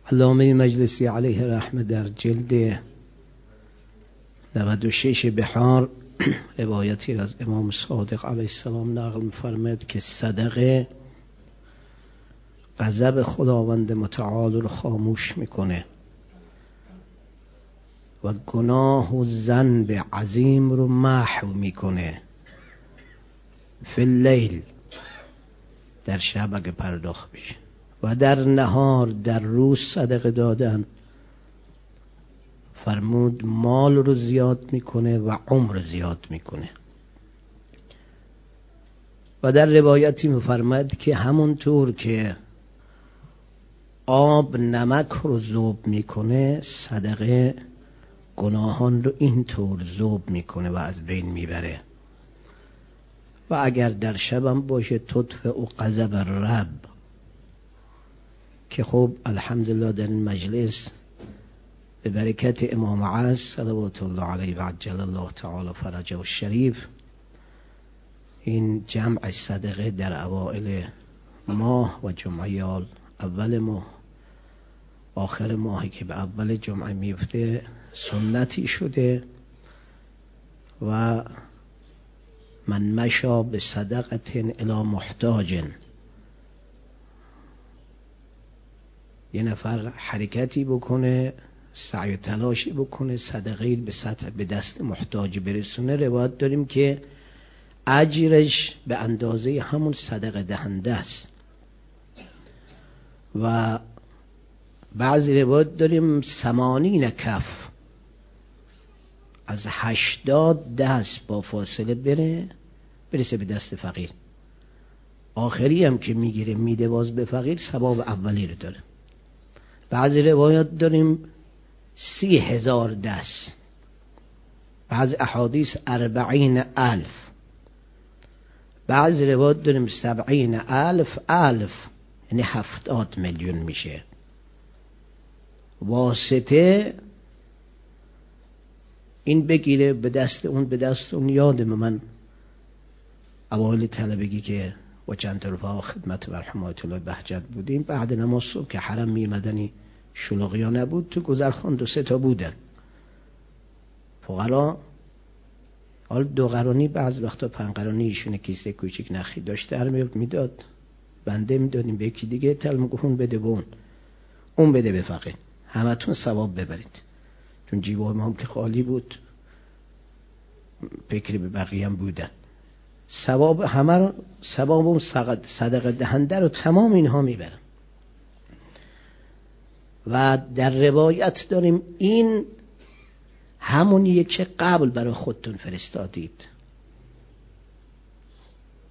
علامه مجلسی علیه رحمه در جلد 96 بحار روایتی از امام صادق علیه السلام نقل می‌فرماید که صدقه غضب خداوند متعال رو خاموش میکنه و گناه و ذنب عظیم رو محو میکنه. فی اللیل، در شب اگه پرداخت بشه، و در نهار، در روز صدقه دادن فرمود مال رو زیاد میکنه و عمر زیاد میکنه. و در روایتی میفرماید که همونطور که آب نمک رو ذوب میکنه، صدقه گناهان رو اینطور ذوب میکنه و از بین میبره. و اگر در شبم باشه تطفئ غضب الرب، که خب الحمدلله در این مجلس به برکت امام عصر صلوات الله علیه و عجل الله تعالی فرجه الشریف این جمع صدقه در اوائل ماه و جمعیال اول ماه آخر ماهی که به اول جمعه میفته سنتی شده. و من مشا به صدقت الی محتاج، یه نفر حرکتی بکنه، سعی و تلاشی بکنه، صدقه به دست محتاج برسونه، روایت داریم که اجرش به اندازه همون صدقه دهنده است. و بعضی روایت داریم 80 کف، از 80 دست با فاصله برسه به دست فقیر. آخری هم که میگیره میده باز به فقیر، ثواب اولی رو داره. بعضی روایات داریم 30,000 دست، بعضی احادیث 40,000، بعضی روایات داریم 70,000 یعنی 70 میلیون میشه. واسطه این بگیره به دست اون به دست اون. یادم من اوایل طلبگی که با چند تا رفقا خدمت مرحومات الله بهجت بودیم، بعد نماز صبح که حرم میمدنی شلوغیا نبود، تو گذرخان 2-3 تا بودن فقرا. حال 2 قرانی بعض وقتا 5 قرانی ایشونه کیسه کوچیک نخی داشت در میداد، بنده میدادیم به یکی دیگه، تل گفتون بده به اون بده به فقیر، همتون ثواب ببرید. چون جیبای ما هم که خالی بود، فکری به بقیه هم بودن. ثواب همه رو، ثواب اون صدقه دهنده رو تمام اینها میبرن. و در روایت داریم این همونیه که قبل برای خودتون فرستادید.